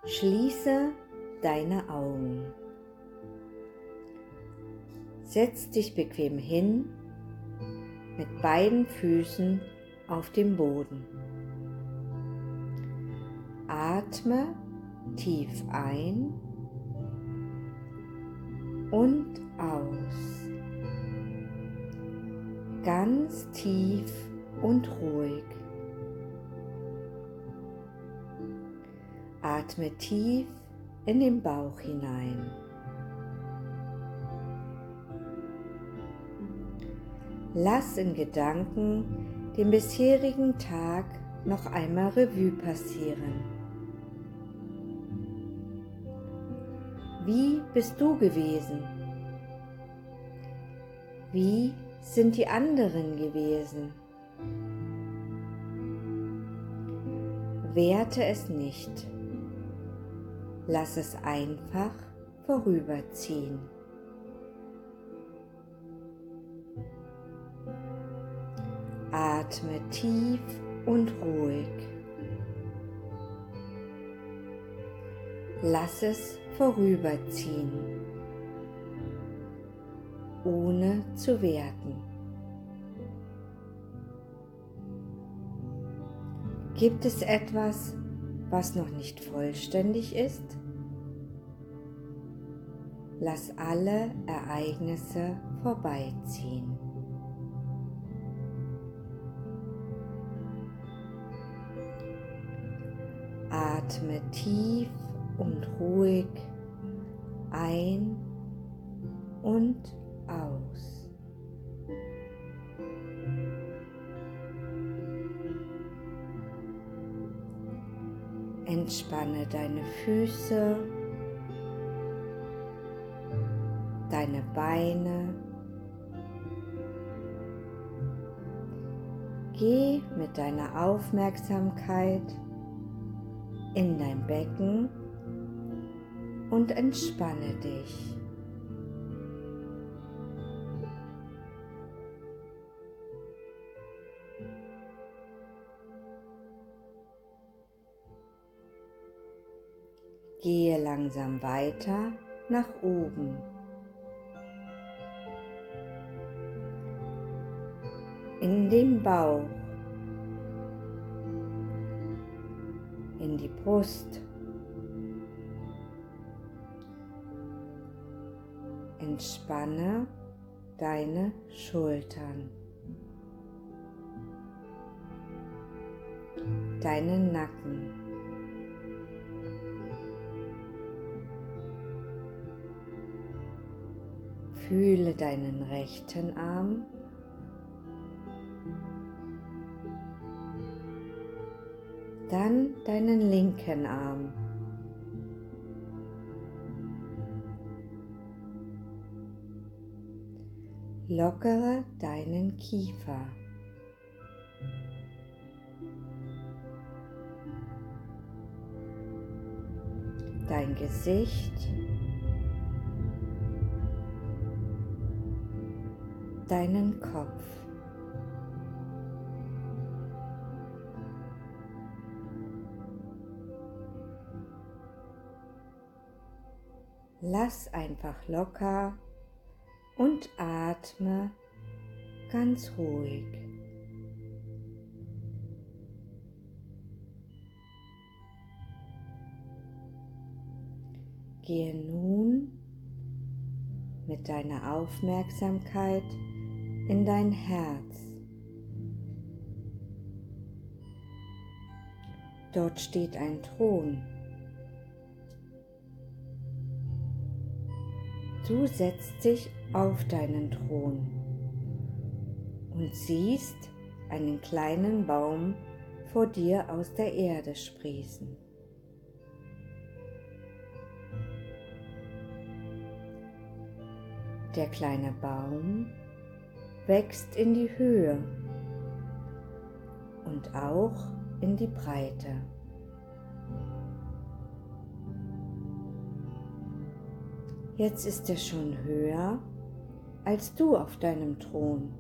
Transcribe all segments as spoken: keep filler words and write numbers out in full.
Schließe deine Augen. Setz dich bequem hin, mit beiden Füßen auf dem Boden. Atme tief ein und aus. Ganz tief und ruhig. Atme tief in den Bauch hinein. Lass in Gedanken den bisherigen Tag noch einmal Revue passieren. Wie bist du gewesen? Wie sind die anderen gewesen? Werte es nicht. Lass es einfach vorüberziehen. Atme tief und ruhig. Lass es vorüberziehen, ohne zu werten. Gibt es etwas, was noch nicht vollständig ist? Lass alle Ereignisse vorbeiziehen. Atme tief und ruhig ein und aus. Entspanne deine Füße, deine Beine. Geh mit deiner Aufmerksamkeit in dein Becken und entspanne dich. Gehe langsam weiter nach oben. In den Bauch, in die Brust. Entspanne deine Schultern, deinen Nacken. Fühle deinen rechten Arm, dann deinen linken Arm. Lockere deinen Kiefer. Dein Gesicht. Deinen Kopf. Lass einfach locker und atme ganz ruhig. Gehe nun mit deiner Aufmerksamkeit in dein Herz. Dort steht ein Thron. Du setzt dich auf deinen Thron und siehst einen kleinen Baum vor dir aus der Erde sprießen. Der kleine Baum wächst in die Höhe und auch in die Breite. Jetzt ist er schon höher als du auf deinem Thron.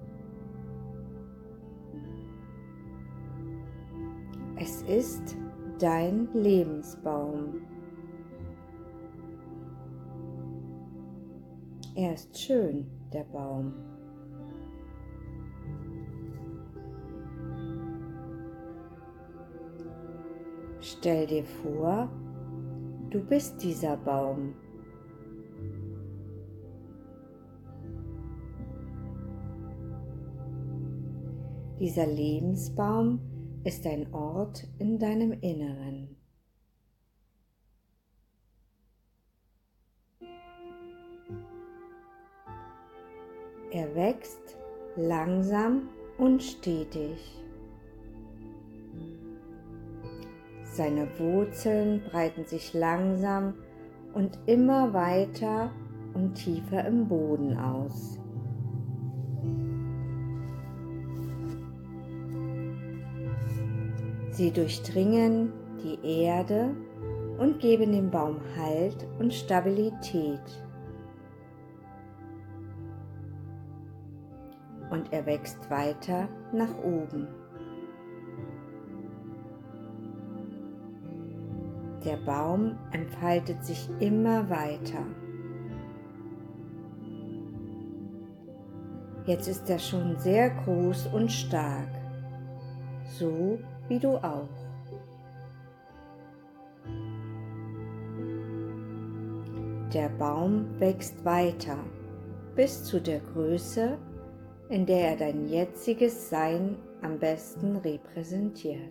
Es ist dein Lebensbaum. Er ist schön, der Baum. Stell dir vor, du bist dieser Baum. Dieser Lebensbaum ist ein Ort in deinem Inneren. Er wächst langsam und stetig. Seine Wurzeln breiten sich langsam und immer weiter und tiefer im Boden aus. Sie durchdringen die Erde und geben dem Baum Halt und Stabilität. Und er wächst weiter nach oben. Der Baum entfaltet sich immer weiter. Jetzt ist er schon sehr groß und stark, so wie du auch. Der Baum wächst weiter bis zu der Größe, in der er dein jetziges Sein am besten repräsentiert.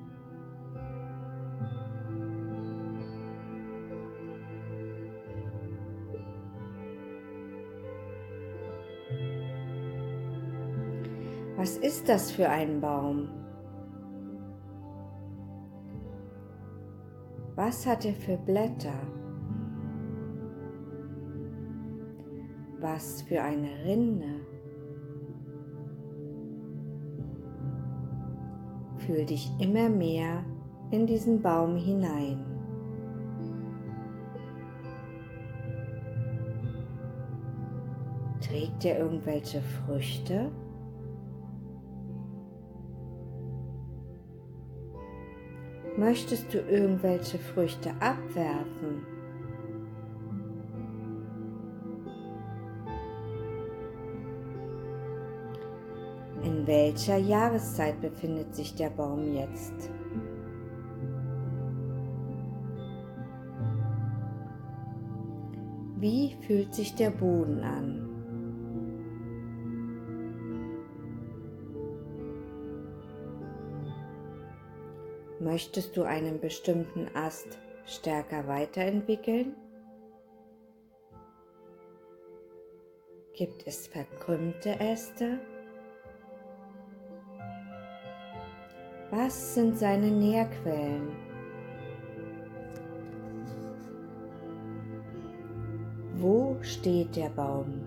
Was ist das für ein Baum? Was hat er für Blätter? Was für eine Rinde? Fühl dich immer mehr in diesen Baum hinein. Trägt er irgendwelche Früchte? Möchtest du irgendwelche Früchte abwerfen? In welcher Jahreszeit befindet sich der Baum jetzt? Wie fühlt sich der Boden an? Möchtest du einen bestimmten Ast stärker weiterentwickeln? Gibt es verkrümmte Äste? Was sind seine Nährquellen? Wo steht der Baum?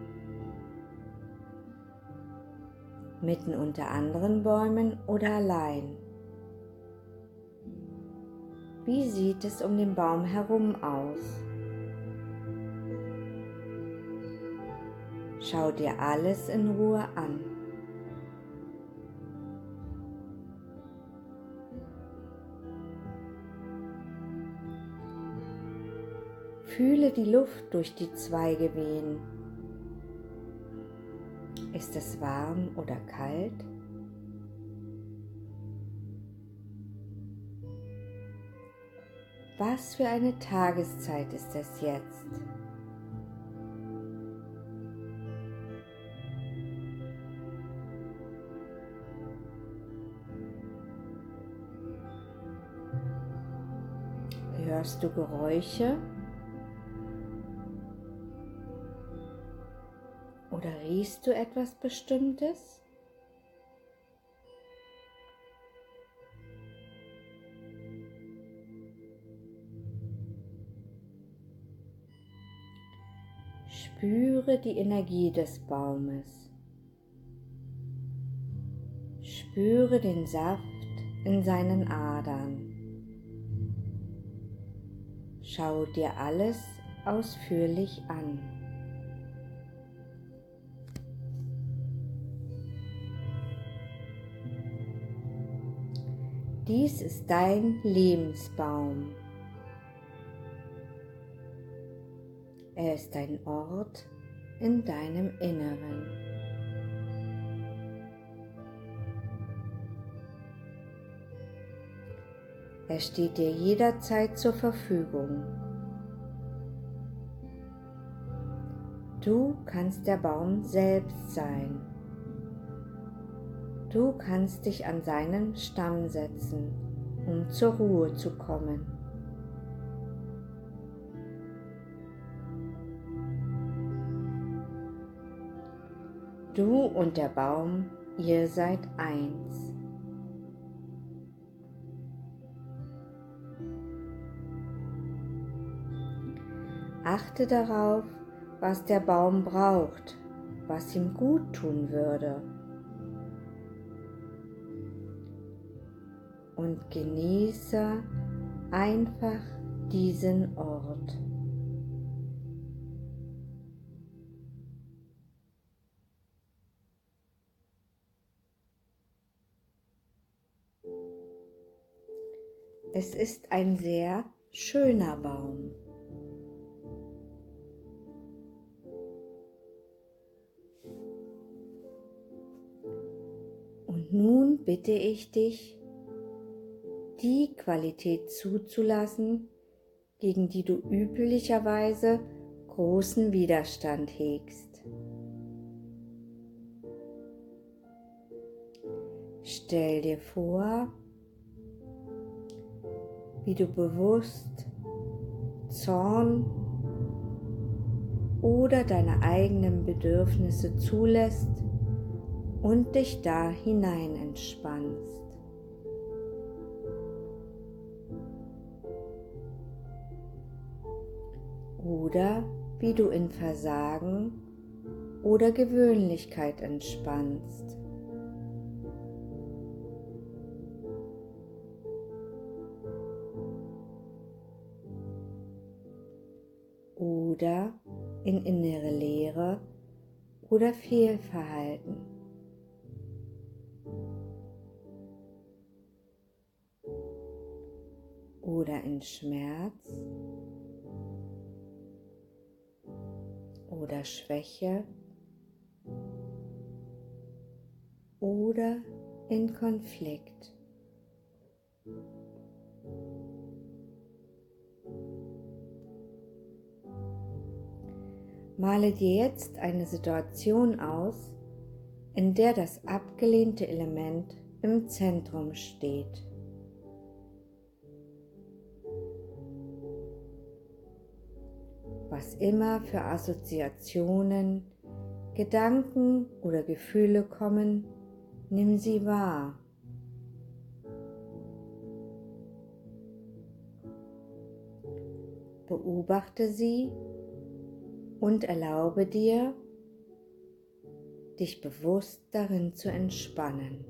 Mitten unter anderen Bäumen oder allein? Wie sieht es um den Baum herum aus? Schau dir alles in Ruhe an. Fühle die Luft durch die Zweige wehen. Ist es warm oder kalt? Was für eine Tageszeit ist es jetzt? Hörst du Geräusche? Oder riechst du etwas Bestimmtes? Spüre die Energie des Baumes. Spüre den Saft in seinen Adern. Schau dir alles ausführlich an. Dies ist dein Lebensbaum. Er ist ein Ort in deinem Inneren. Er steht dir jederzeit zur Verfügung. Du kannst der Baum selbst sein. Du kannst dich an seinen Stamm setzen, um zur Ruhe zu kommen. Du und der Baum, ihr seid eins. Achte darauf, was der Baum braucht, was ihm gut tun würde. Und genieße einfach diesen Ort. Es ist ein sehr schöner Baum. Und nun bitte ich dich, die Qualität zuzulassen, gegen die du üblicherweise großen Widerstand hegst. Stell dir vor, wie du bewusst Zorn oder deine eigenen Bedürfnisse zulässt und dich da hinein entspannst. Oder wie du in Versagen oder Gewöhnlichkeit entspannst. Oder in innere Leere oder Fehlverhalten. Oder in Schmerz oder Schwäche oder in Konflikt. Male dir jetzt eine Situation aus, in der das abgelehnte Element im Zentrum steht. Was immer für Assoziationen, Gedanken oder Gefühle kommen, nimm sie wahr. Beobachte sie und erlaube dir, dich bewusst darin zu entspannen.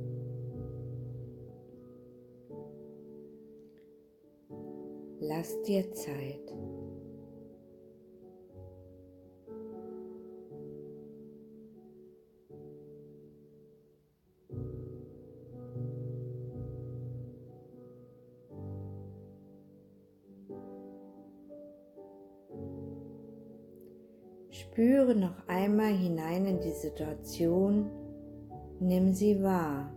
Lass dir Zeit. Spüre noch einmal hinein in die Situation, nimm sie wahr.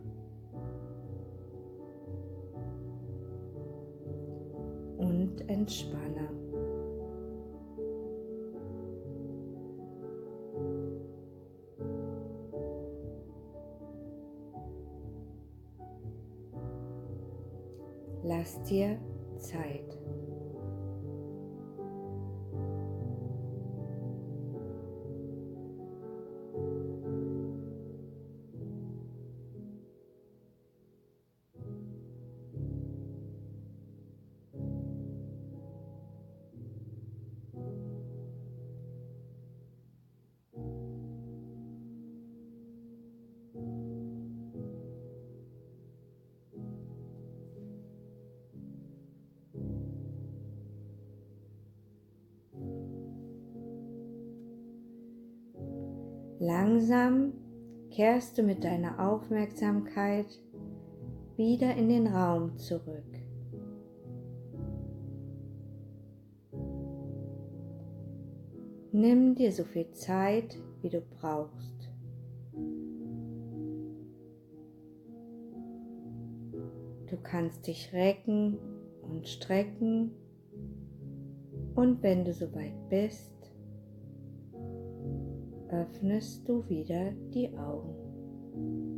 Und entspanne. Lass dir Zeit. Langsam kehrst du mit deiner Aufmerksamkeit wieder in den Raum zurück. Nimm dir so viel Zeit, wie du brauchst. Du kannst dich recken und strecken und wenn du soweit bist, öffnest du wieder die Augen.